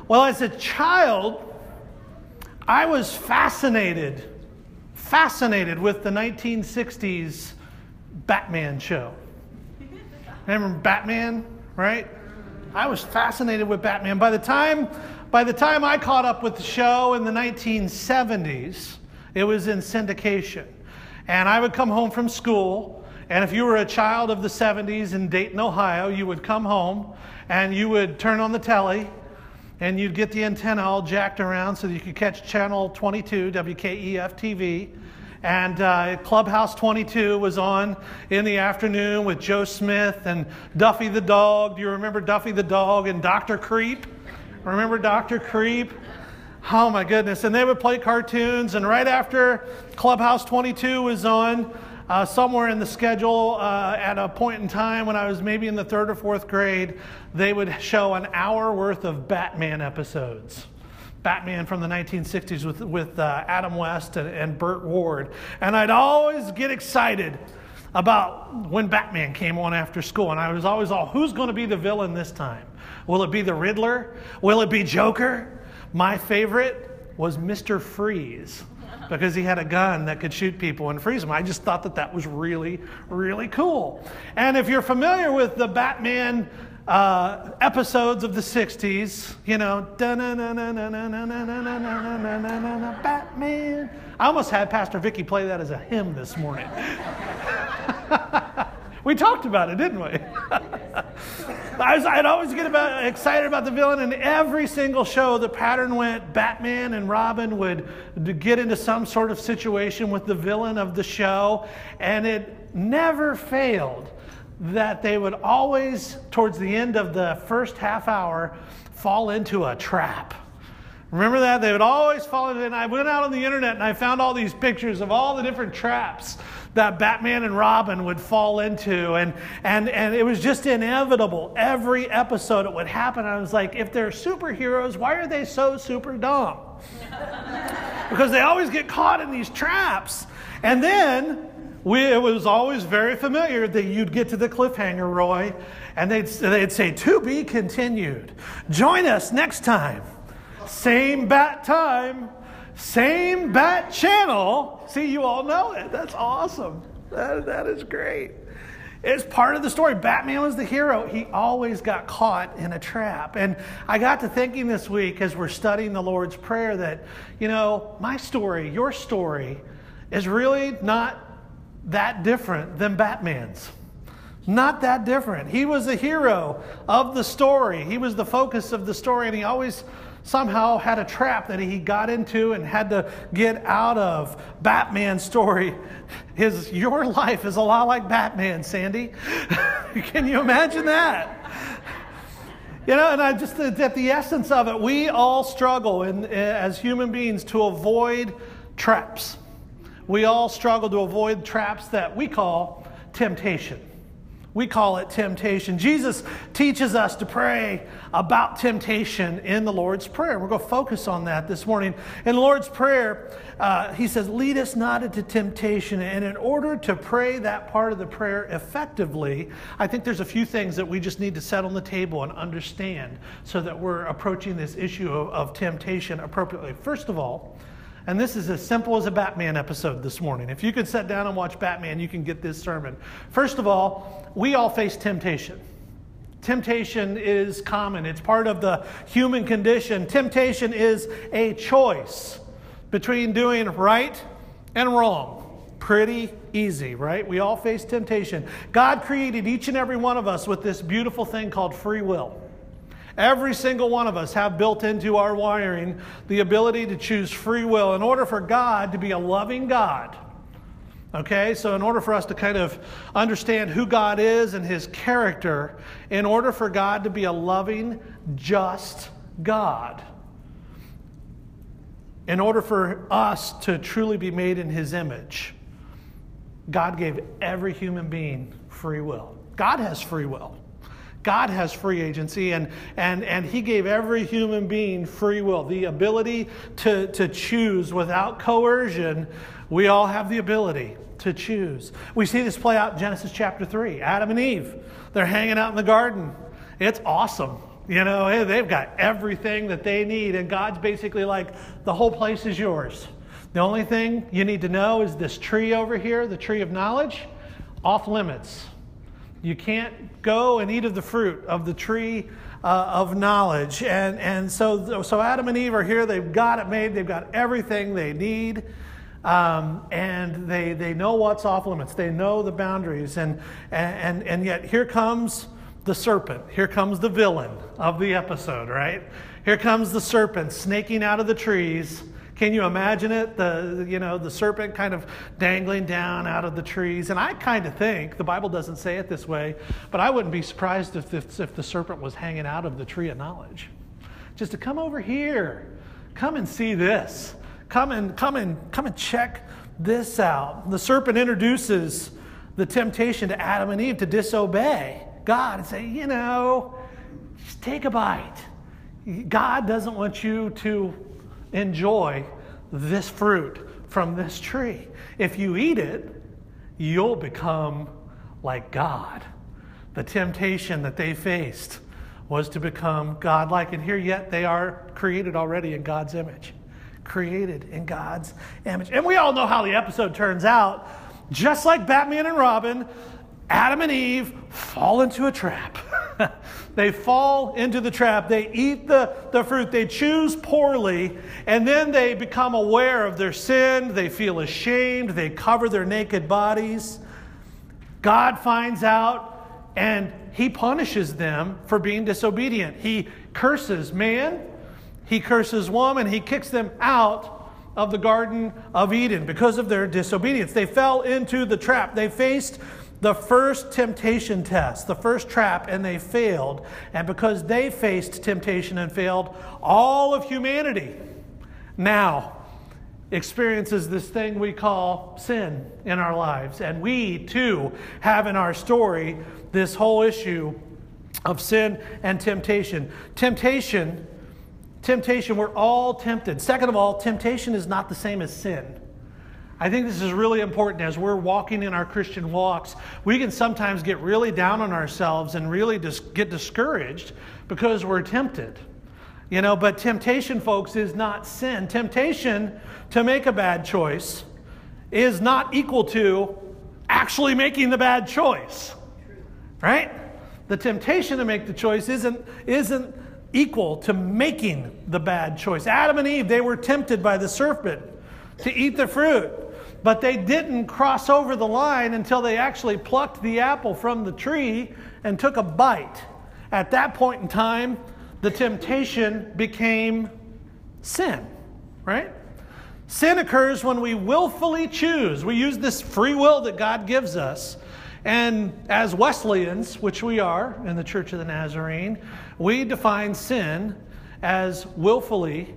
Well, as a child, I was fascinated with the 1960s Batman show. Remember Batman, right? I was fascinated with Batman. By the time I caught up with the show in the 1970s, it was in syndication. And I would come home from school, and if you were a child of the 70s in Dayton, Ohio, you would come home and you would turn on the telly and you'd get the antenna all jacked around so that you could catch channel 22, WKEF TV. And Clubhouse 22 was on in the afternoon with Joe Smith and Duffy the dog. Do you remember Duffy the dog? And Dr. Creep? Remember Dr. Creep? Oh my goodness. And they would play cartoons. And right after Clubhouse 22 was on, somewhere in the schedule at a point in time when I was maybe in the 3rd or 4th grade, they would show an hour worth of Batman episodes. Batman from the 1960s with Adam West and Burt Ward. And I'd always get excited about when Batman came on after school. And I was always who's going to be the villain this time? Will it be the Riddler? Will it be Joker? My favorite was Mr. Freeze, because he had a gun that could shoot people and freeze them. I just thought that was really, really cool. And if you're familiar with the Batman episodes of the 60s, you know, Batman. I almost had Pastor Vicky play that as a hymn this morning. We talked about it, didn't we? I'd always get excited about the villain, and every single show the pattern went, Batman and Robin would get into some sort of situation with the villain of the show, and it never failed that they would always, towards the end of the first half hour, fall into a trap. Remember that? They would always fall into it. And I went out on the internet and I found all these pictures of all the different traps that Batman and Robin would fall into. And it was just inevitable. Every episode it would happen. I was like, if they're superheroes, why are they so super dumb? Because they always get caught in these traps. And then it was always very familiar that you'd get to the cliffhanger, Roy, and they'd say, "To be continued. Join us next time. Same bat time, same bat channel." See, you all know it. That's awesome. That is great. It's part of the story. Batman was the hero. He always got caught in a trap. And I got to thinking this week as we're studying the Lord's Prayer that, you know, my story, your story, is really not that different than Batman's. Not that different. He was a hero of the story. He was the focus of the story, and he always somehow had a trap that he got into and had to get out of. Batman's story, your life is a lot like Batman, Sandy. Can you imagine that? You know, and at the essence of it, we all struggle as human beings to avoid traps. We all struggle to avoid traps that we call temptation. We call it temptation. Jesus teaches us to pray about temptation in the Lord's Prayer. We're going to focus on that this morning. In the Lord's Prayer, he says, "Lead us not into temptation." And in order to pray that part of the prayer effectively, I think there's a few things that we just need to set on the table and understand so that we're approaching this issue of temptation appropriately. First of all, and this is as simple as a Batman episode this morning. If you could sit down and watch Batman, you can get this sermon. First of all, we all face temptation. Temptation is common. It's part of the human condition. Temptation is a choice between doing right and wrong. Pretty easy, right? We all face temptation. God created each and every one of us with this beautiful thing called free will. Every single one of us have built into our wiring the ability to choose free will in order for God to be a loving God. Okay, so in order for us to kind of understand who God is and his character, in order for God to be a loving, just God, in order for us to truly be made in his image, God gave every human being free will. God has free will. God has free agency, and he gave every human being free will, the ability to choose without coercion. We all have the ability to choose. We see this play out in Genesis chapter 3. Adam and Eve, they're hanging out in the garden. It's awesome. You know, hey, they've got everything that they need, and God's basically like, the whole place is yours. The only thing you need to know is this tree over here, the tree of knowledge, off limits. You can't go and eat of the fruit of the tree of knowledge. And so Adam and Eve are here. They've got it made. They've got everything they need. And they know what's off limits. They know the boundaries. And yet here comes the serpent. Here comes the villain of the episode, right? Here comes the serpent snaking out of the trees. Can you imagine it? The serpent kind of dangling down out of the trees. And I kind of think, the Bible doesn't say it this way, but I wouldn't be surprised if the serpent was hanging out of the tree of knowledge. Just to come over here, come and see this. Come and check this out. The serpent introduces the temptation to Adam and Eve to disobey God and say, just take a bite. God doesn't want you to enjoy this fruit from this tree. If you eat it, you'll become like God. The temptation that they faced was to become godlike. And here yet they are created already in God's image. Created in God's image. And we all know how the episode turns out. Just like Batman and Robin, Adam and Eve fall into a trap. They fall into the trap. They eat the fruit. They choose poorly. And then they become aware of their sin. They feel ashamed. They cover their naked bodies. God finds out and he punishes them for being disobedient. He curses man. He curses woman. He kicks them out of the Garden of Eden because of their disobedience. They fell into the trap. They faced the first temptation test, the first trap, and they failed. And because they faced temptation and failed, all of humanity now experiences this thing we call sin in our lives. And we, too, have in our story this whole issue of sin and temptation. Temptation, we're all tempted. Second of all, temptation is not the same as sin. I think this is really important as we're walking in our Christian walks. We can sometimes get really down on ourselves and really just get discouraged because we're tempted. But temptation, folks, is not sin. Temptation to make a bad choice is not equal to actually making the bad choice. Right? The temptation to make the choice isn't equal to making the bad choice. Adam and Eve, they were tempted by the serpent to eat the fruit. But they didn't cross over the line until they actually plucked the apple from the tree and took a bite. At that point in time, the temptation became sin, right? Sin occurs when we willfully choose. We use this free will that God gives us. And as Wesleyans, which we are in the Church of the Nazarene, we define sin as willfully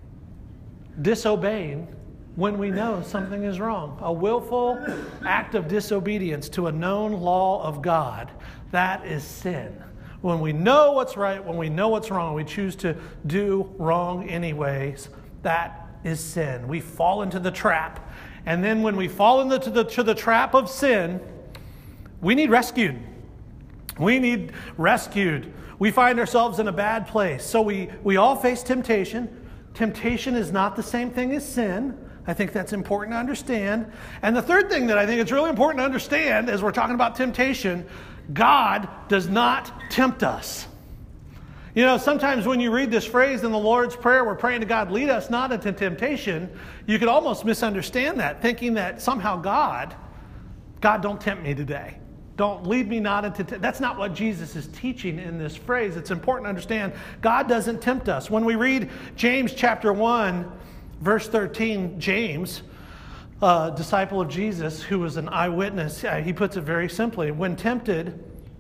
disobeying when we know something is wrong. A willful act of disobedience to a known law of God, that is sin. When we know what's right, when we know what's wrong, we choose to do wrong anyways, that is sin. We fall into the trap. And then when we fall into the trap of sin, we need rescued. We need rescued. We find ourselves in a bad place. So we all face temptation. Temptation is not the same thing as sin. I think that's important to understand. And the third thing that I think it's really important to understand as we're talking about temptation, God does not tempt us. Sometimes when you read this phrase in the Lord's Prayer, we're praying to God, lead us not into temptation. You could almost misunderstand that, thinking that somehow God, don't tempt me today. Don't lead me not into temptation. That's not what Jesus is teaching in this phrase. It's important to understand God doesn't tempt us. When we read James chapter 1, verse 13, James, a disciple of Jesus who was an eyewitness, he puts it very simply. When tempted,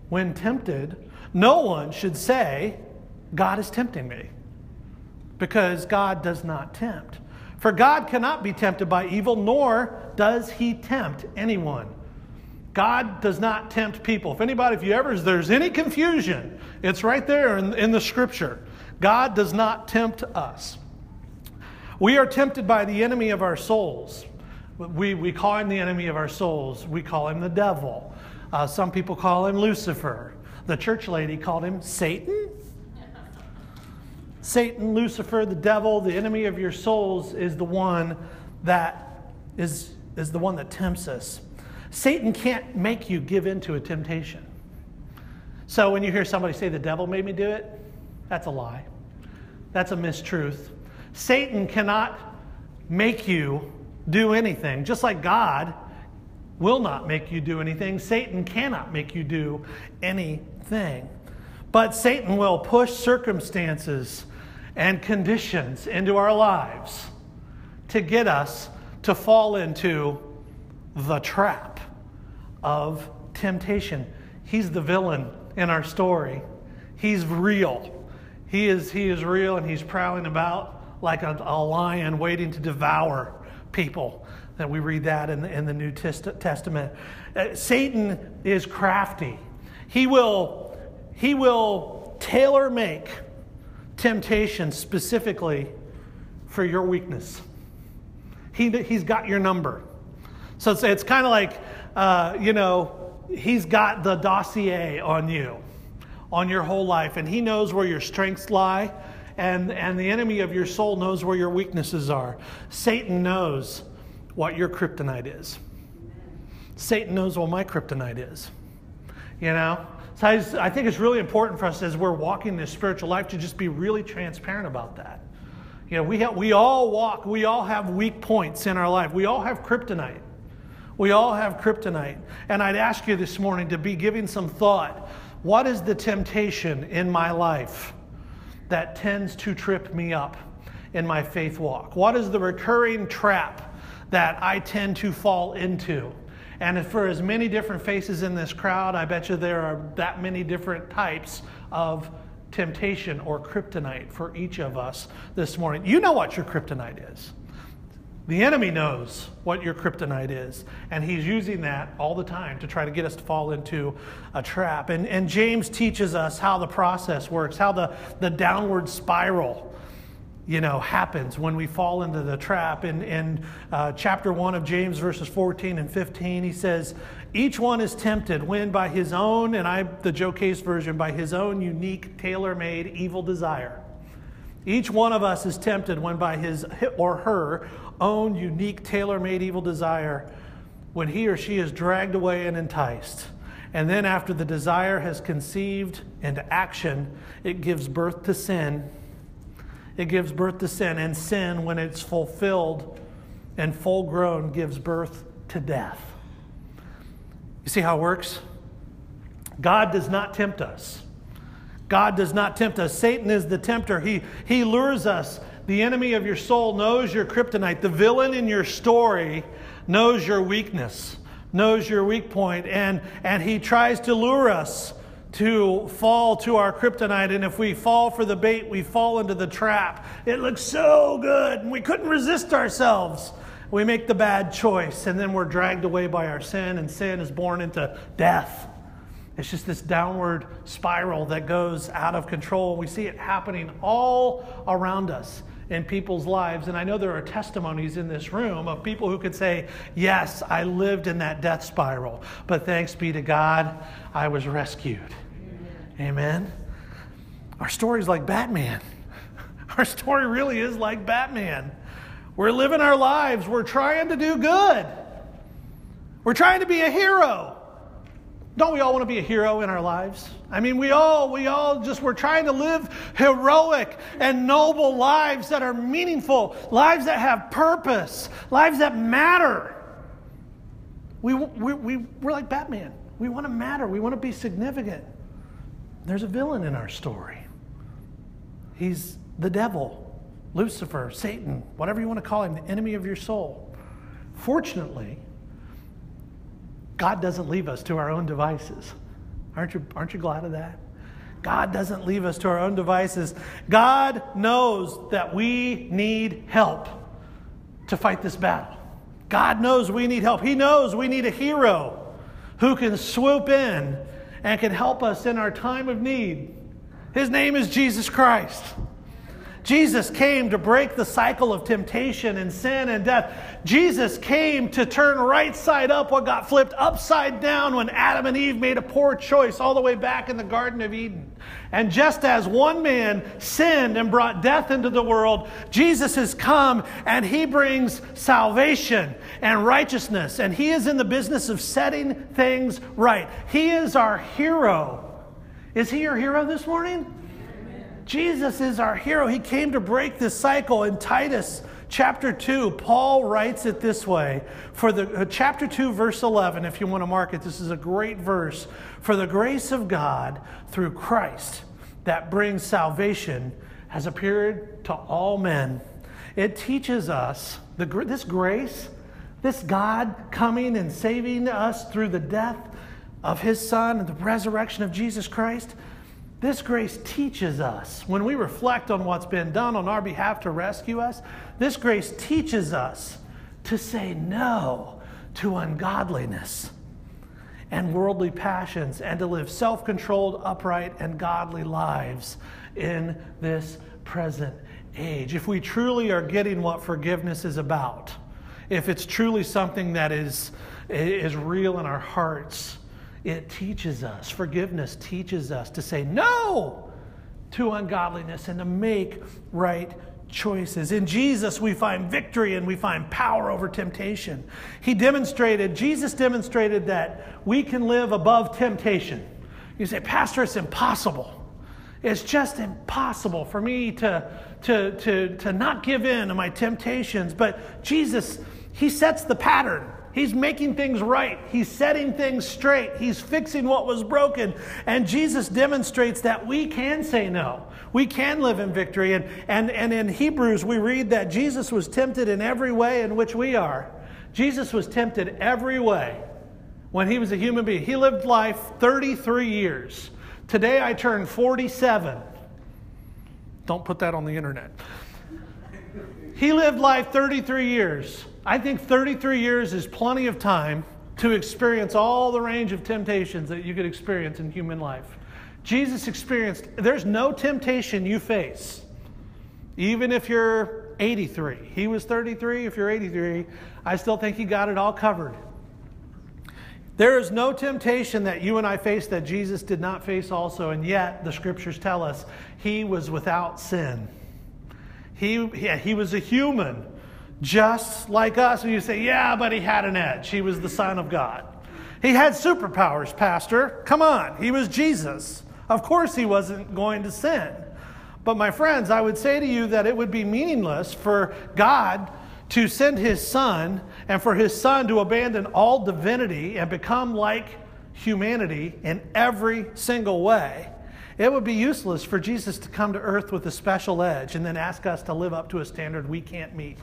no one should say, God is tempting me, because God does not tempt. For God cannot be tempted by evil, nor does he tempt anyone. God does not tempt people. If there's any confusion, it's right there in the scripture. God does not tempt us. We are tempted by the enemy of our souls. We call him the enemy of our souls. We call him the devil. Some people call him Lucifer. The church lady called him Satan. Satan, Lucifer, the devil, the enemy of your souls, is the one that tempts us. Satan can't make you give in to a temptation. So when you hear somebody say the devil made me do it, that's a lie. That's a mistruth. Satan cannot make you do anything. Just like God will not make you do anything, Satan cannot make you do anything. But Satan will push circumstances and conditions into our lives to get us to fall into the trap of temptation. He's the villain in our story. He's real. He is real, and he's prowling about like a lion waiting to devour people. That we read that in the New Testament. Satan is crafty. He will tailor make temptation specifically for your weakness. He's got your number. So it's kind of like, he's got the dossier on you, on your whole life, and he knows where your strengths lie, and the enemy of your soul knows where your weaknesses are. Satan knows what your kryptonite is. Satan knows what my kryptonite is. So I think it's really important for us as we're walking this spiritual life to just be really transparent about that. We all have weak points in our life. We all have kryptonite. We all have kryptonite. And I'd ask you this morning to be giving some thought. What is the temptation in my life that tends to trip me up in my faith walk? What is the recurring trap that I tend to fall into? And for as many different faces in this crowd, I bet you there are that many different types of temptation or kryptonite for each of us this morning. You know what your kryptonite is. The enemy knows what your kryptonite is, and he's using that all the time to try to get us to fall into a trap. And James teaches us how the process works, how the downward spiral happens when we fall into the trap. In chapter 1 of James, verses 14 and 15, he says, each one is tempted when by his own, and the Joe Case version, by his own unique, tailor-made evil desire. Each one of us is tempted when by his or her own unique, tailor-made evil desire, when he or she is dragged away and enticed. And then after the desire has conceived into action, it gives birth to sin. It gives birth to sin, and sin, when it's fulfilled and full grown, gives birth to death. You see how it works? God does not tempt us. God does not tempt us. Satan is the tempter. He lures us. The enemy of your soul knows your kryptonite. The villain in your story knows your weakness, knows your weak point, and he tries to lure us to fall to our kryptonite. And if we fall for the bait, we fall into the trap. It looks so good, and we couldn't resist ourselves. We make the bad choice, and then we're dragged away by our sin, and sin is born into death. It's just this downward spiral that goes out of control. We see it happening all around us in people's lives. And I know there are testimonies in this room of people who could say, yes, I lived in that death spiral, but thanks be to God, I was rescued. Amen. Our story's like Batman. Our story really is like Batman. We're living our lives. We're trying to do good. We're trying to be a hero. Don't we all want to be a hero in our lives? I mean, we're trying to live heroic and noble lives that are meaningful, lives that have purpose, lives that matter. We're like Batman. We want to matter. We want to be significant. There's a villain in our story. He's the devil, Lucifer, Satan, whatever you want to call him, the enemy of your soul. Fortunately, God doesn't leave us to our own devices. Aren't you glad of that? God doesn't leave us to our own devices. God knows that we need help to fight this battle. God knows we need help. He knows we need a hero who can swoop in and can help us in our time of need. His name is Jesus Christ. Jesus came to break the cycle of temptation and sin and death. Jesus came to turn right side up what got flipped upside down when Adam and Eve made a poor choice all the way back in the Garden of Eden. And just as one man sinned and brought death into the world, Jesus has come and he brings salvation and righteousness. And he is in the business of setting things right. He is our hero. Is he your hero this morning? Amen. Jesus is our hero. He came to break this cycle. In Titus chapter 2, Paul writes it this way. For the chapter 2, verse 11, if you want to mark it, this is a great verse. For the grace of God through Christ that brings salvation has appeared to all men. It teaches us this grace, this God coming and saving us through the death of his Son and the resurrection of Jesus Christ. This grace teaches us, when we reflect on what's been done on our behalf to rescue us, this grace teaches us to say no to ungodliness and worldly passions and to live self-controlled, upright, and godly lives in this present age. If we truly are getting what forgiveness is about, if it's truly something that is real in our hearts, it teaches us, forgiveness teaches us to say no to ungodliness and to make right choices. In Jesus, we find victory and we find power over temptation. Jesus demonstrated that we can live above temptation. You say, Pastor, it's impossible. It's just impossible for me to not give in to my temptations. But Jesus, he sets the pattern. He's making things right. He's setting things straight. He's fixing what was broken. And Jesus demonstrates that we can say no. We can live in victory. And in Hebrews, we read that Jesus was tempted in every way in which we are. Jesus was tempted every way when he was a human being. He lived life 33 years. Today I turn 47. Don't put that on the internet. He lived life 33 years. I think 33 years is plenty of time to experience all the range of temptations that you could experience in human life. Jesus experienced, there's no temptation you face, even if you're 83. He was 33. If you're 83, I still think he got it all covered. There is no temptation that you and I face that Jesus did not face also, and yet the scriptures tell us he was without sin. He was a human, just like us. And you say, yeah, but he had an edge. He was the Son of God. He had superpowers, Pastor. Come on. He was Jesus. Of course he wasn't going to sin. But my friends, I would say to you that it would be meaningless for God to send his Son and for his Son to abandon all divinity and become like humanity in every single way. It would be useless for Jesus to come to earth with a special edge and then ask us to live up to a standard we can't meet.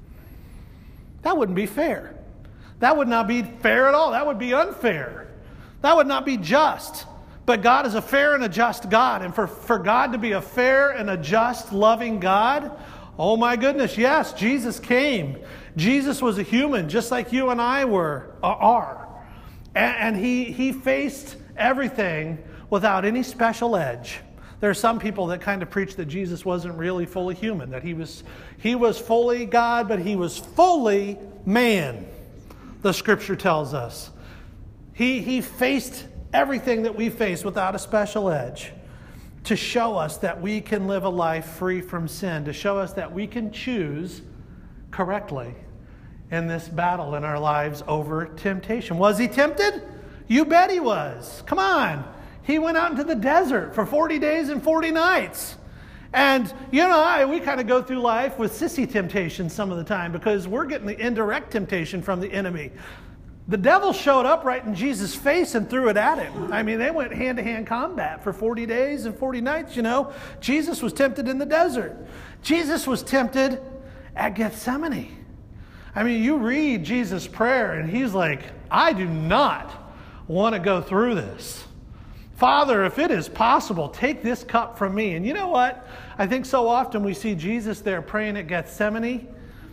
That wouldn't be fair. That would not be fair at all. That would be unfair. That would not be just. But God is a fair and a just God. And for God to be a fair and a just, loving God, oh my goodness, yes, Jesus came. Jesus was a human, just like you and I are. And he faced everything without any special edge. There are some people that kind of preach that Jesus wasn't really fully human, that he was fully God, but he was fully man, the scripture tells us. He faced everything that we face without a special edge to show us that we can live a life free from sin, to show us that we can choose correctly in this battle in our lives over temptation. Was he tempted? You bet he was. Come on. He went out into the desert for 40 days and 40 nights. And you and I, we kind of go through life with sissy temptation some of the time because we're getting the indirect temptation from the enemy. The devil showed up right in Jesus' face and threw it at him. I mean, they went hand-to-hand combat for 40 days and 40 nights, you know. Jesus was tempted in the desert. Jesus was tempted at Gethsemane. I mean, you read Jesus' prayer and he's like, I do not want to go through this. Father, if it is possible, take this cup from me. And you know what? I think so often we see Jesus there praying at Gethsemane.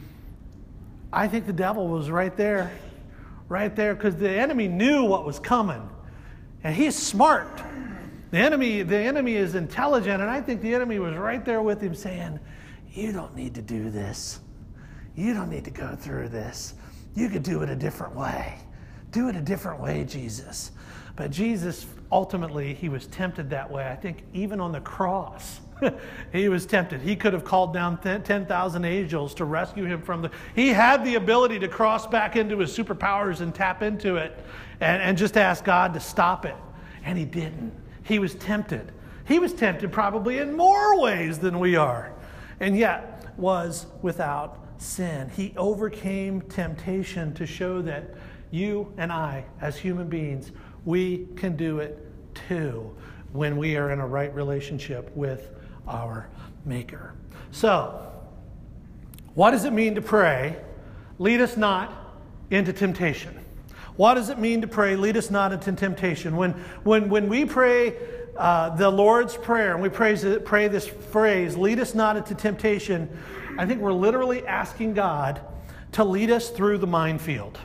I think the devil was right there, because the enemy knew what was coming. And he's smart. The enemy is intelligent, and I think the enemy was right there with him saying, you don't need to do this. You don't need to go through this. You could do it a different way. Do it a different way, Jesus. But Jesus, ultimately, he was tempted that way. I think even on the cross, he was tempted. He could have called down 10,000 angels to rescue him from the... He had the ability to cross back into his superpowers and tap into it and just ask God to stop it. And he didn't. He was tempted. He was tempted probably in more ways than we are, and yet was without sin. He overcame temptation to show that you and I, as human beings, we can do it too when we are in a right relationship with our Maker. So, what does it mean to pray, lead us not into temptation? What does it mean to pray, lead us not into temptation? When we pray the Lord's Prayer, and we pray this phrase, lead us not into temptation, I think we're literally asking God to lead us through the minefield.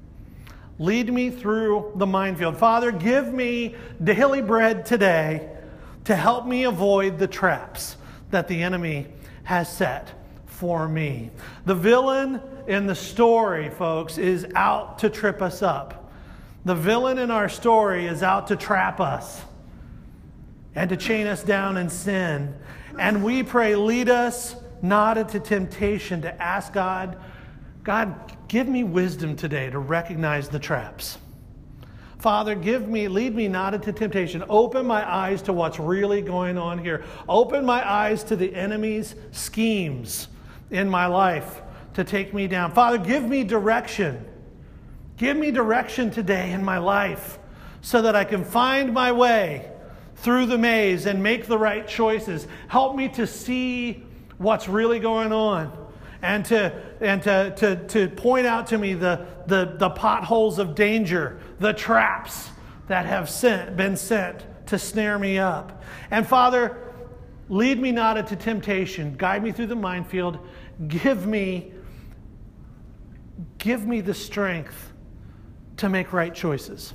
Lead me through the minefield. Father, give me daily bread today to help me avoid the traps that the enemy has set for me. The villain in the story, folks, is out to trip us up. The villain in our story is out to trap us and to chain us down in sin. And we pray, lead us not into temptation, to ask God, give me wisdom today to recognize the traps. Father, lead me not into temptation. Open my eyes to what's really going on here. Open my eyes to the enemy's schemes in my life to take me down. Father, give me direction. Give me direction today in my life so that I can find my way through the maze and make the right choices. Help me to see what's really going on and to point out to me the potholes of danger, the traps that have been sent to snare me up. And Father, lead me not into temptation. Guide me through the minefield. Give me the strength to make right choices.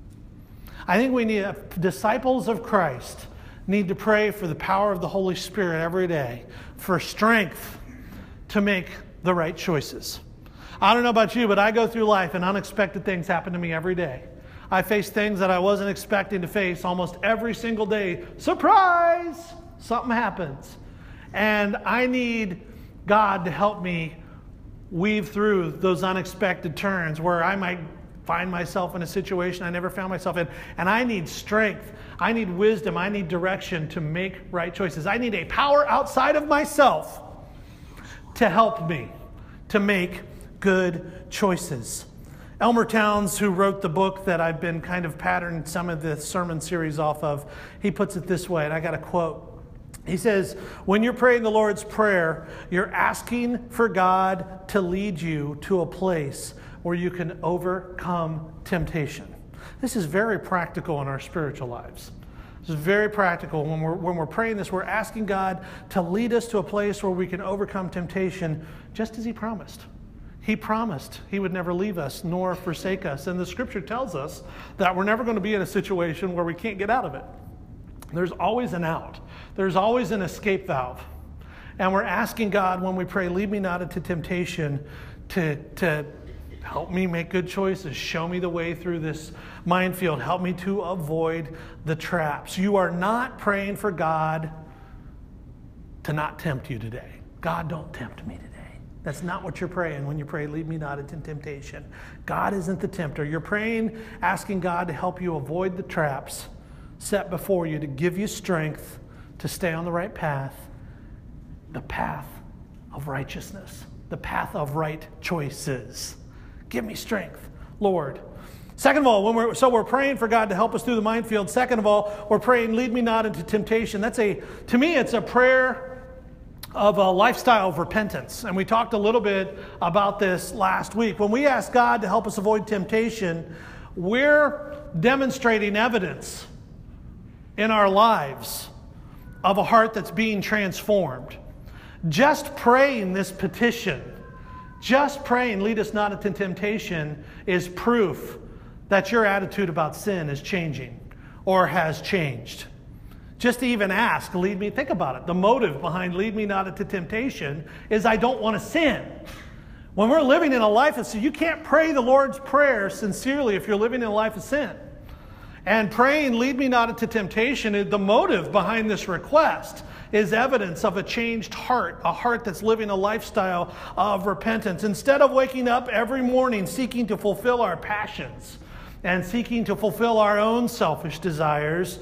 I think we need, disciples of Christ need to pray for the power of the Holy Spirit every day, for strength to make the right choices. I don't know about you, but I go through life and unexpected things happen to me every day. I face things that I wasn't expecting to face almost every single day. Surprise! Something happens. And I need God to help me weave through those unexpected turns where I might find myself in a situation I never found myself in. And I need strength. I need wisdom. I need direction to make right choices. I need a power outside of myself to help me to make good choices. Elmer Towns, who wrote the book that I've been kind of patterned some of the sermon series off of, he puts it this way, and I got a quote. He says, when you're praying the Lord's Prayer, you're asking for God to lead you to a place where you can overcome temptation. This is very practical in our spiritual lives. This is very practical. When we're praying this, we're asking God to lead us to a place where we can overcome temptation, just as He promised. He promised He would never leave us nor forsake us. And the Scripture tells us that we're never going to be in a situation where we can't get out of it. There's always an out. There's always an escape valve. And we're asking God when we pray, lead me not into temptation, to help me make good choices. Show me the way through this minefield. Help me to avoid the traps. You are not praying for God to not tempt you today. God, don't tempt me today. That's not what you're praying when you pray, lead me not into temptation. God isn't the tempter. You're praying, asking God to help you avoid the traps set before you, to give you strength to stay on the right path, the path of righteousness, the path of right choices. Give me strength, Lord. Second of all, we're praying for God to help us through the minefield. Second of all, we're praying, lead me not into temptation. To me, it's a prayer of a lifestyle of repentance. And we talked a little bit about this last week. When we ask God to help us avoid temptation, we're demonstrating evidence in our lives of a heart that's being transformed. Just praying this petition, just praying, lead us not into temptation, is proof that your attitude about sin is changing or has changed. Just to even ask, lead me, think about it. The motive behind lead me not into temptation is I don't want to sin. When we're living in a life of sin, you can't pray the Lord's Prayer sincerely if you're living in a life of sin. And praying, lead me not into temptation, the motive behind this request is evidence of a changed heart, a heart that's living a lifestyle of repentance. Instead of waking up every morning seeking to fulfill our passions and seeking to fulfill our own selfish desires,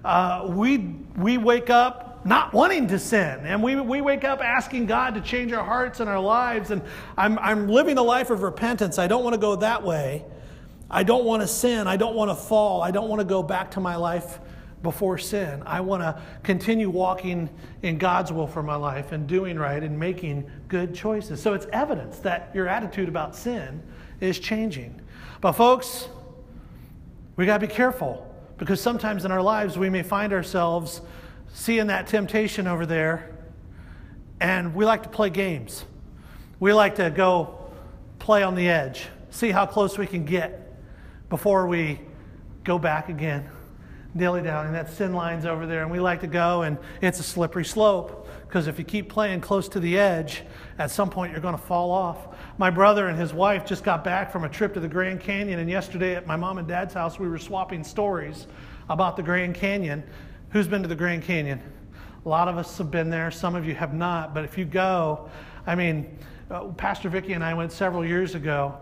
we wake up not wanting to sin. And we wake up asking God to change our hearts and our lives. And I'm living a life of repentance. I don't want to go that way. I don't want to sin. I don't want to fall. I don't want to go back to my life before sin. I want to continue walking in God's will for my life and doing right and making good choices. So it's evidence that your attitude about sin is changing. But folks, we got to be careful, because sometimes in our lives we may find ourselves seeing that temptation over there, and we like to play games. We like to go play on the edge, see how close we can get before we go back again, dilly down, and that sin line's over there, and we like to go, and it's a slippery slope, because if you keep playing close to the edge, at some point you're going to fall off. My brother and his wife just got back from a trip to the Grand Canyon, and yesterday at my mom and dad's house we were swapping stories about the Grand Canyon. Who's been to the Grand Canyon? A lot of us have been there. Some of you have not. But if you go, I mean, Pastor Vicki and I went several years ago,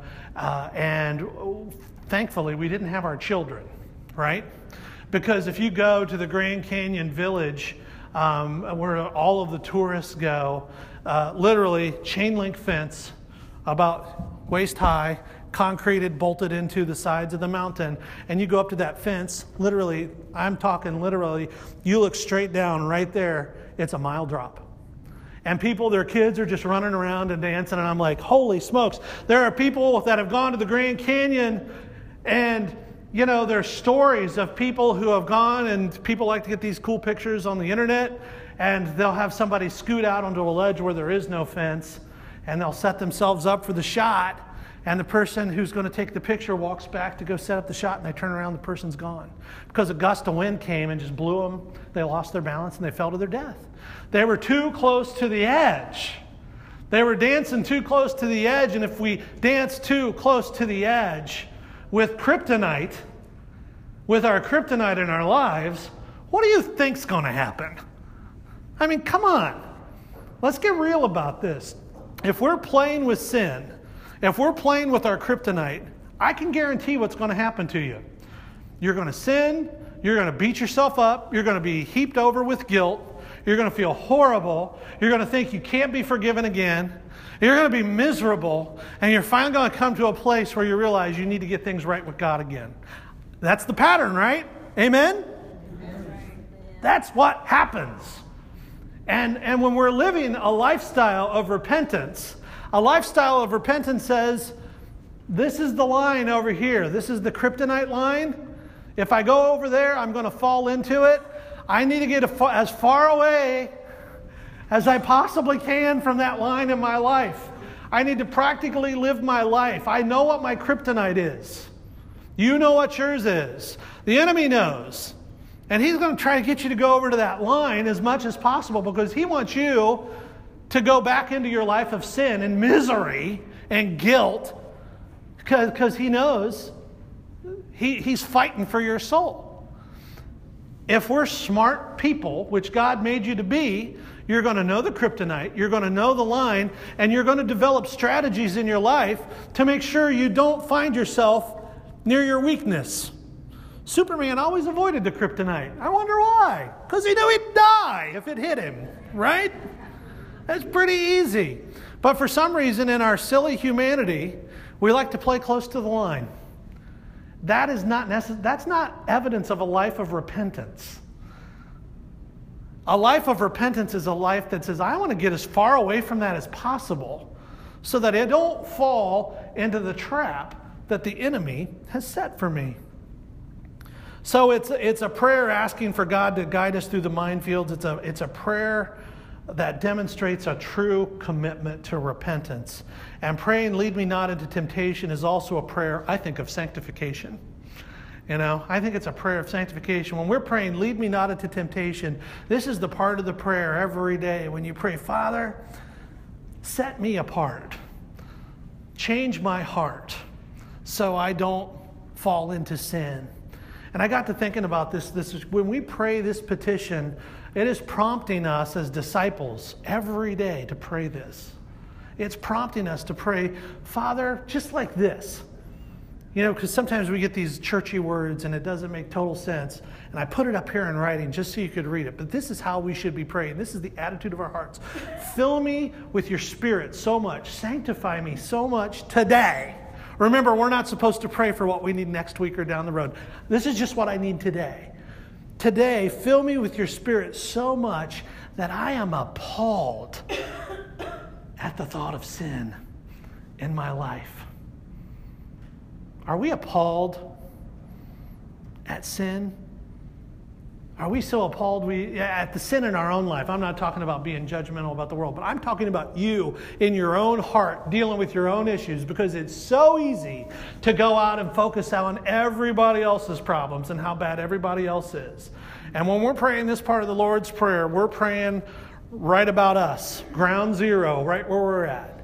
and thankfully we didn't have our children, right? Because if you go to the Grand Canyon Village, where all of the tourists go, literally chain link fence about waist high, concreted, bolted into the sides of the mountain, and you go up to that fence, literally, I'm talking literally, you look straight down right there, it's a mile drop. And people, their kids are just running around and dancing, and I'm like, holy smokes. There are people that have gone to the Grand Canyon, and you know, there's stories of people who have gone, and people like to get these cool pictures on the internet, and they'll have somebody scoot out onto a ledge where there is no fence, and they'll set themselves up for the shot. And the person who's going to take the picture walks back to go set up the shot, and they turn around, the person's gone. Because a gust of wind came and just blew them. They lost their balance and they fell to their death. They were too close to the edge. They were dancing too close to the edge, and if we dance too close to the edge with kryptonite, with our kryptonite in our lives, what do you think's going to happen? I mean, come on. Let's get real about this. If we're playing with sin, if we're playing with our kryptonite, I can guarantee what's going to happen to you. You're going to sin. You're going to beat yourself up. You're going to be heaped over with guilt. You're going to feel horrible. You're going to think you can't be forgiven again. You're going to be miserable. And you're finally going to come to a place where you realize you need to get things right with God again. That's the pattern, right? Amen? That's what happens. And when we're living a lifestyle of repentance, a lifestyle of repentance says, this is the line over here. This is the kryptonite line. If I go over there, I'm going to fall into it. I need to get as far away as I possibly can from that line in my life. I need to practically live my life. I know what my kryptonite is. You know what yours is. The enemy knows. And he's going to try to get you to go over to that line as much as possible, because he wants you to go back into your life of sin and misery and guilt, because he knows he's fighting for your soul. If we're smart people, which God made you to be, you're going to know the kryptonite, you're going to know the line, and you're going to develop strategies in your life to make sure you don't find yourself near your weakness. Superman always avoided the kryptonite. I wonder why. Because he knew he'd die if it hit him, right? That's pretty easy. But for some reason in our silly humanity, we like to play close to the line. That's not evidence of a life of repentance. A life of repentance is a life that says, I want to get as far away from that as possible so that I don't fall into the trap that the enemy has set for me. So it's a prayer asking for God to guide us through the minefields. It's a prayer that demonstrates a true commitment to repentance. And praying, lead me not into temptation, is also a prayer, I think, of sanctification. I think it's a prayer of sanctification. When we're praying, lead me not into temptation, this is the part of the prayer every day when you pray, Father, set me apart. Change my heart so I don't fall into sin. And I got to thinking about this. When we pray this petition, it is prompting us as disciples every day to pray this. It's prompting us to pray, Father, just like this. Because sometimes we get these churchy words and it doesn't make total sense. And I put it up here in writing just so you could read it. But this is how we should be praying. This is the attitude of our hearts. Fill me with your Spirit so much. Sanctify me so much today. Remember, we're not supposed to pray for what we need next week or down the road. This is just what I need today. Today, fill me with your Spirit so much that I am appalled at the thought of sin in my life. Are we appalled at sin? Are we so appalled at the sin in our own life? I'm not talking about being judgmental about the world, but I'm talking about you in your own heart dealing with your own issues, because it's so easy to go out and focus on everybody else's problems and how bad everybody else is. And when we're praying this part of the Lord's Prayer, we're praying right about us, ground zero, right where we're at.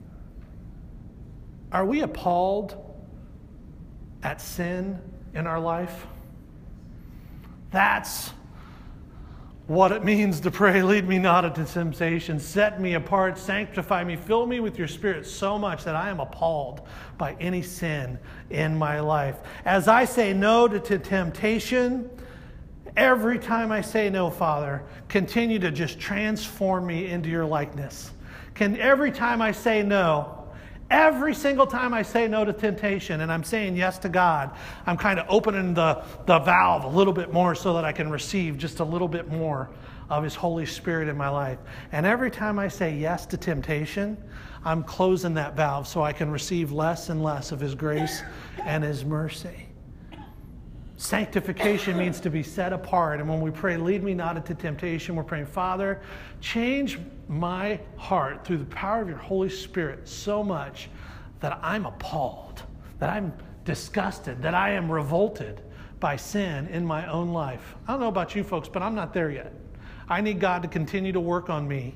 Are we appalled at sin in our life? That's what it means to pray, lead me not into temptation, set me apart, sanctify me, fill me with your Spirit so much that I am appalled by any sin in my life. As I say no to temptation, every time I say no, Father, continue to just transform me into your likeness. Every time I say no, every single time I say no to temptation and I'm saying yes to God, I'm kind of opening the valve a little bit more so that I can receive just a little bit more of His Holy Spirit in my life. And every time I say yes to temptation, I'm closing that valve so I can receive less and less of His grace and His mercy. Sanctification means to be set apart. And when we pray, lead me not into temptation, we're praying, Father, change my heart through the power of your Holy Spirit so much that I'm appalled, that I'm disgusted, that I am revolted by sin in my own life. I don't know about you folks, but I'm not there yet. I need God to continue to work on me.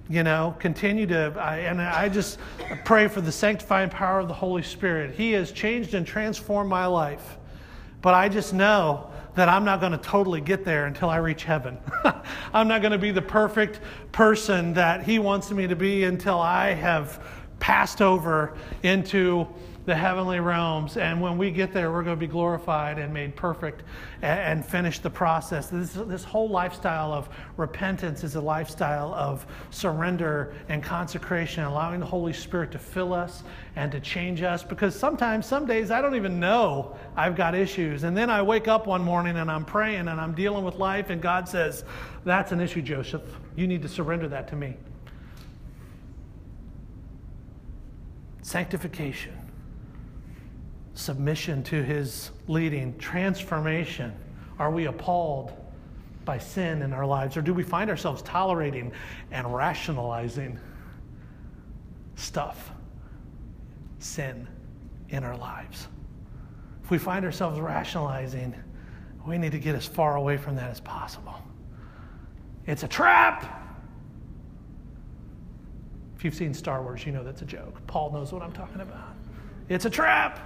I just pray for the sanctifying power of the Holy Spirit. He has changed and transformed my life. But I just know that I'm not going to totally get there until I reach heaven. I'm not going to be the perfect person that He wants me to be until I have passed over into the heavenly realms. And when we get there, we're going to be glorified and made perfect and finish the process. This whole lifestyle of repentance is a lifestyle of surrender and consecration, allowing the Holy Spirit to fill us and to change us. Because some days, I don't even know I've got issues. And then I wake up one morning and I'm praying and I'm dealing with life, and God says, that's an issue, Joseph. You need to surrender that to me. Sanctification. Submission to His leading, transformation. Are we appalled by sin in our lives, or do we find ourselves tolerating and rationalizing sin in our lives? If we find ourselves rationalizing, we need to get as far away from that as possible. It's a trap. If you've seen Star Wars, you know that's a joke. Paul knows what I'm talking about. It's a trap.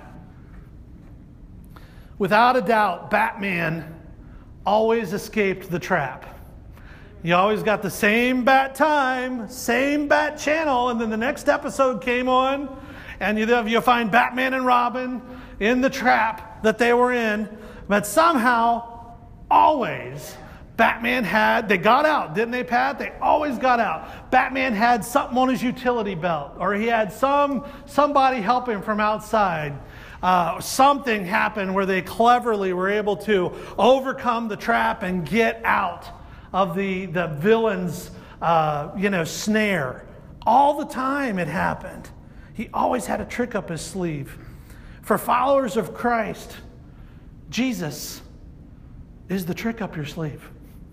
Without a doubt, Batman always escaped the trap. You always got the same bat time, same bat channel, and then the next episode came on, and you find Batman and Robin in the trap that they were in. But somehow, always, they got out, didn't they, Pat? They always got out. Batman had something on his utility belt, or he had somebody help him from outside. Something happened where they cleverly were able to overcome the trap and get out of the villain's snare. All the time it happened. He always had a trick up his sleeve. For followers of Christ, Jesus is the trick up your sleeve.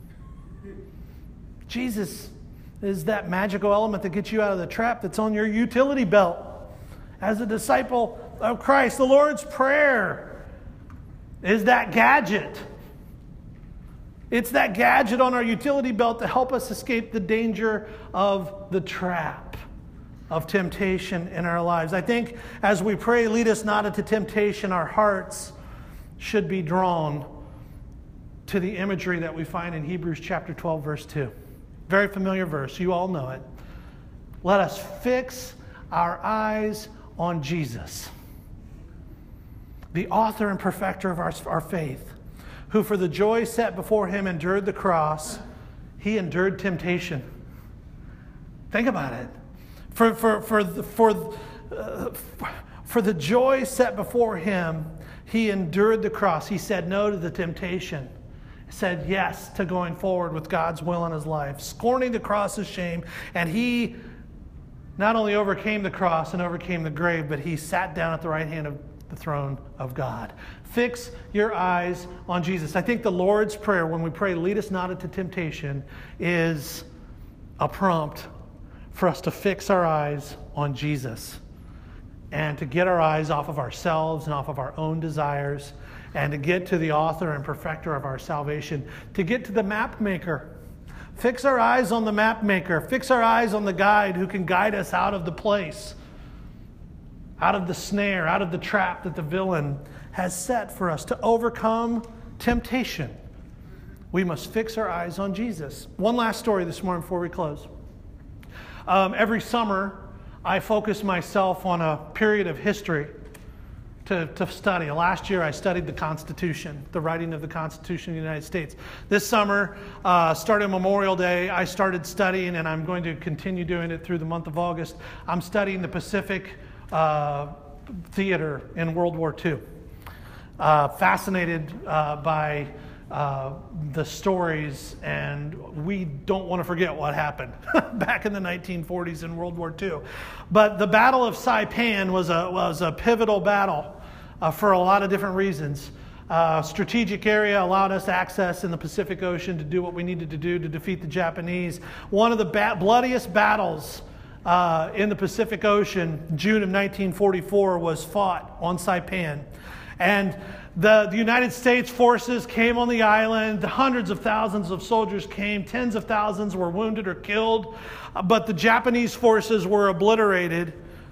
Jesus is that magical element that gets you out of the trap that's on your utility belt. As a disciple of Christ, the Lord's Prayer is that gadget. It's that gadget on our utility belt to help us escape the danger of the trap of temptation in our lives. I think as we pray, lead us not into temptation, our hearts should be drawn to the imagery that we find in Hebrews chapter 12, verse 2. Very familiar verse. You all know it. Let us fix our eyes on Jesus, the author and perfecter of our faith, who for the joy set before him endured the cross. He endured temptation. Think about it. For the joy set before him, he endured the cross. He said no to the temptation. He said yes to going forward with God's will in his life, scorning the cross's shame. And he not only overcame the cross and overcame the grave, but he sat down at the right hand of the throne of God. Fix your eyes on Jesus. I think the Lord's Prayer, when we pray, lead us not into temptation, is a prompt for us to fix our eyes on Jesus and to get our eyes off of ourselves and off of our own desires and to get to the author and perfecter of our salvation, to get to the map maker. Fix our eyes on the map maker. Fix our eyes on the guide who can guide us out of the place, out of the snare, out of the trap that the villain has set for us. To overcome temptation, we must fix our eyes on Jesus. One last story this morning before we close. Every summer, I focus myself on a period of history to study. Last year, I studied the Constitution, the writing of the Constitution of the United States. This summer, starting Memorial Day, I started studying, and I'm going to continue doing it through the month of August. I'm studying the Pacific Theater in World War II. Fascinated by the stories, and we don't want to forget what happened back in the 1940s in World War II. But the Battle of Saipan was a pivotal battle for a lot of different reasons. Strategic area allowed us access in the Pacific Ocean to do what we needed to do to defeat the Japanese. One of the bloodiest battles in the Pacific Ocean, June of 1944, was fought on Saipan. And the United States forces came on the island. Hundreds of thousands of soldiers came. Tens of thousands were wounded or killed. But the Japanese forces were obliterated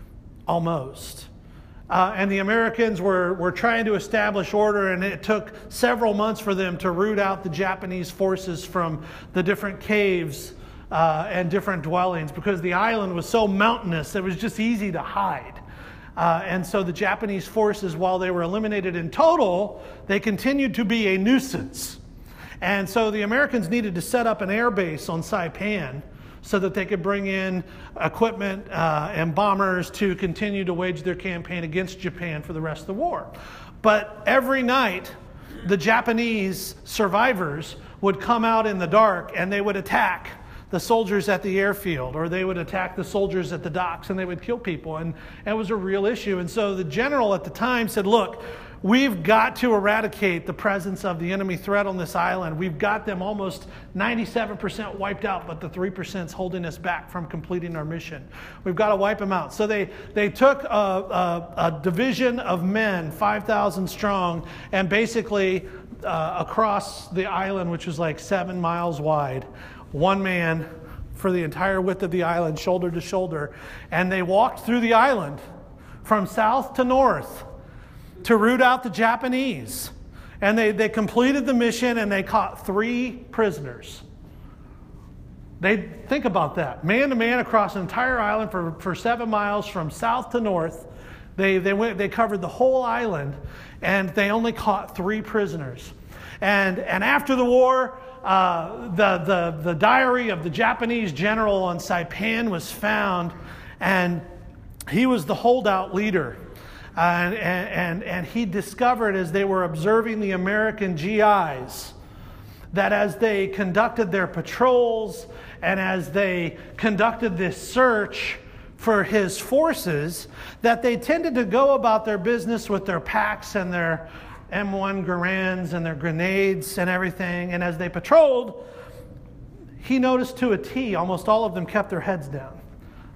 almost. And the Americans were trying to establish order, and it took several months for them to root out the Japanese forces from the different caves and different dwellings, because the island was so mountainous, it was just easy to hide. And so the Japanese forces, while they were eliminated in total, they continued to be a nuisance. And so the Americans needed to set up an air base on Saipan so that they could bring in equipment and bombers to continue to wage their campaign against Japan for the rest of the war. But every night, the Japanese survivors would come out in the dark and they would attack the soldiers at the airfield, or they would attack the soldiers at the docks, and they would kill people. And it was a real issue. And so the general at the time said, look, we've got to eradicate the presence of the enemy threat on this island. We've got them almost 97% wiped out, but the 3% is holding us back from completing our mission. We've got to wipe them out. So they took a division of men, 5,000 strong, and basically across the island, which was like 7 miles wide, one man for the entire width of the island, shoulder to shoulder. And they walked through the island from south to north to root out the Japanese. And they completed the mission, and they caught 3 prisoners. Think about that. Man to man across an entire island for 7 miles from south to north. They covered the whole island, and they only caught 3 prisoners. And after the war, the diary of the Japanese general on Saipan was found, and he was the holdout leader. And he discovered, as they were observing the American GIs, that as they conducted their patrols and as they conducted this search for his forces, that they tended to go about their business with their packs and their M1 Garands and their grenades and everything. And as they patrolled, he noticed to a T, almost all of them kept their heads down.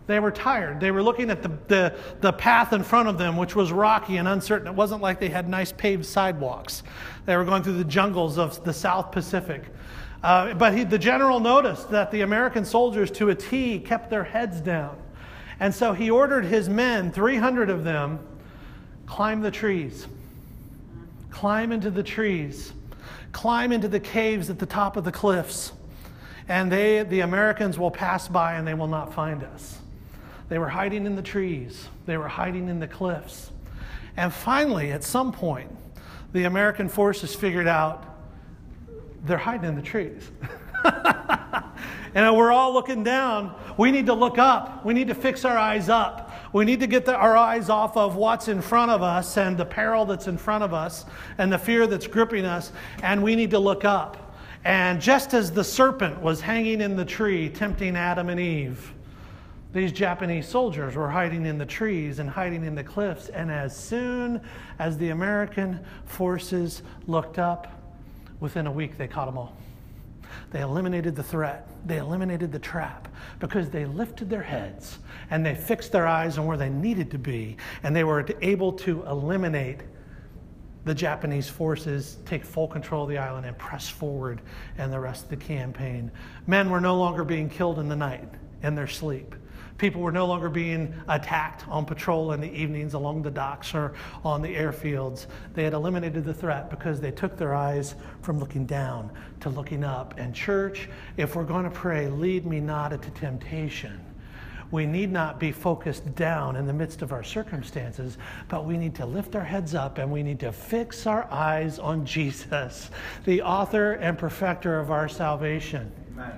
They were tired. They were looking at the path in front of them, which was rocky and uncertain. It wasn't like they had nice paved sidewalks. They were going through the jungles of the South Pacific. But the general noticed that the American soldiers, to a T, kept their heads down. And so he ordered his men, 300 of them, climb the trees. Climb into the trees. Climb into the caves at the top of the cliffs. And the Americans will pass by and they will not find us. They were hiding in the trees. They were hiding in the cliffs. And finally, at some point, the American forces figured out they're hiding in the trees. And we're all looking down. We need to look up. We need to fix our eyes up. We need to get our eyes off of what's in front of us and the peril that's in front of us and the fear that's gripping us. And we need to look up. And just as the serpent was hanging in the tree, tempting Adam and Eve, these Japanese soldiers were hiding in the trees and hiding in the cliffs. And as soon as the American forces looked up, within a week they caught them all. They eliminated the threat. They eliminated the trap because they lifted their heads and they fixed their eyes on where they needed to be. And they were able to eliminate the Japanese forces, take full control of the island, and press forward in the rest of the campaign. Men were no longer being killed in the night in their sleep. People were no longer being attacked on patrol in the evenings along the docks or on the airfields. They had eliminated the threat because they took their eyes from looking down to looking up. And church, if we're going to pray, lead me not into temptation, we need not be focused down in the midst of our circumstances, but we need to lift our heads up and we need to fix our eyes on Jesus, the author and perfecter of our salvation. Amen.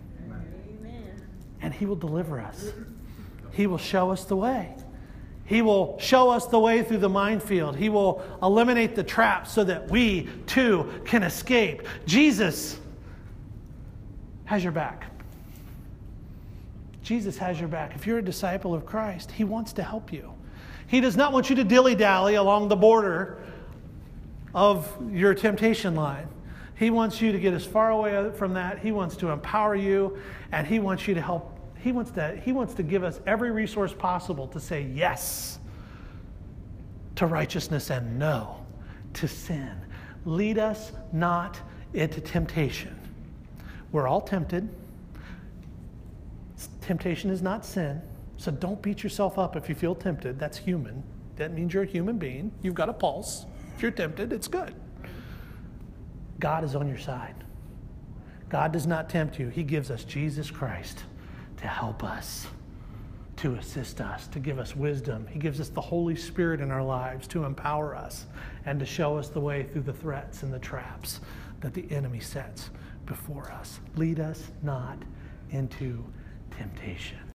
And he will deliver us. He will show us the way. He will show us the way through the minefield. He will eliminate the trap so that we too can escape. Jesus has your back. Jesus has your back. If you're a disciple of Christ, he wants to help you. He does not want you to dilly-dally along the border of your temptation line. He wants you to get as far away from that. He wants to empower you, and he wants you to help. He wants to give us every resource possible to say yes to righteousness and no to sin. Lead us not into temptation. We're all tempted. Temptation is not sin, so don't beat yourself up if you feel tempted. That's human. That means you're a human being. You've got a pulse. If you're tempted, it's good. God is on your side. God does not tempt you. He gives us Jesus Christ to help us, to assist us, to give us wisdom. He gives us the Holy Spirit in our lives to empower us and to show us the way through the threats and the traps that the enemy sets before us. Lead us not into temptation.